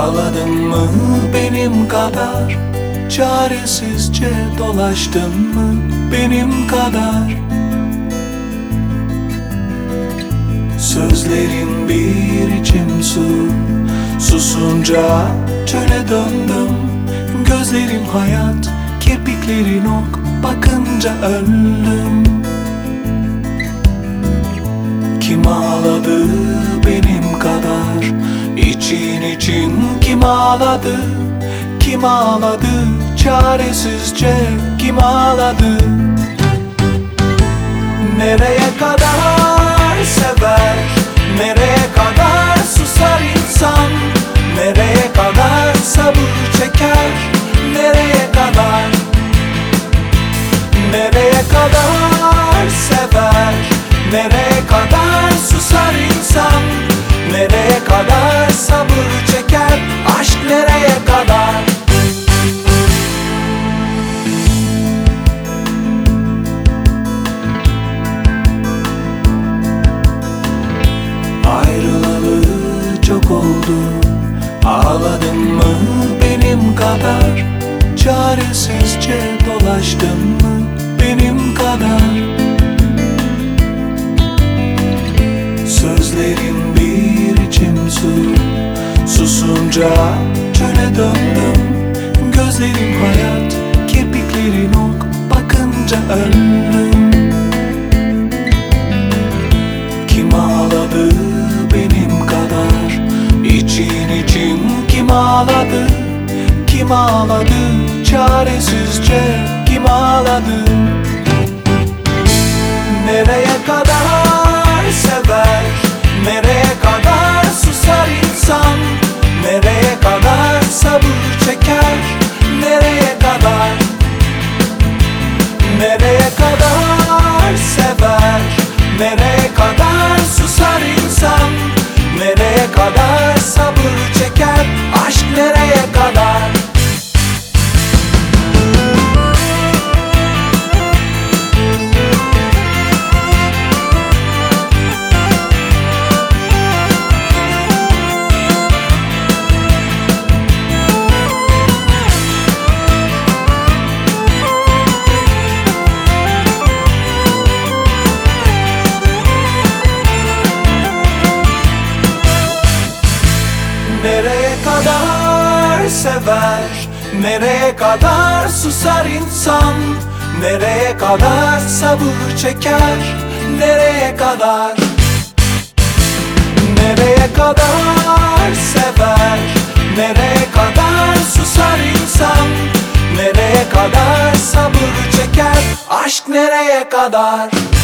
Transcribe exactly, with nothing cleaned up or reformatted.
Ağladın mı benim kadar? Çaresizce dolaştın mı benim kadar? Sözlerin bir içim su, susunca çöle döndüm. Gözlerim hayat, kirpiklerin ok, bakınca öldüm. Kim ağladı benim kadar? İçin için kim ağladı? Kim ağladı çaresizce? Kim ağladı? Nereye kadar sever? Nereye kadar susar insan? Nereye kadar sabır çeker? Nereye kadar? Nereye kadar sever? Nereye kadar susar insan? Nereye kadar sabır çeker? Aşk nereye kadar? Ayrılalı çok oldu. Ağladın mı benim kadar? Çaresizce dolaştın mı benim kadar? Sözlerin bir içim su, susunca çöle döndüm. Gözlerim hayat, kirpiklerin ok, bakınca öldüm. Kim ağladı benim kadar? İçin için kim ağladı? Kim ağladı çaresizce? Kim ağladı? Nereye kadar sever? Nereye kadar susar insan? Nereye kadar sabır çeker? Nereye kadar? Nereye kadar sever? Nereye kadar susar insan? Nereye kadar sabır çeker? Aşk nereye kadar? Nereye kadar sever? Nereye kadar susar insan? Nereye kadar sabır çeker? Nereye kadar? Nereye kadar sever? Nereye kadar susar insan? Nereye kadar sabır çeker? Aşk nereye kadar?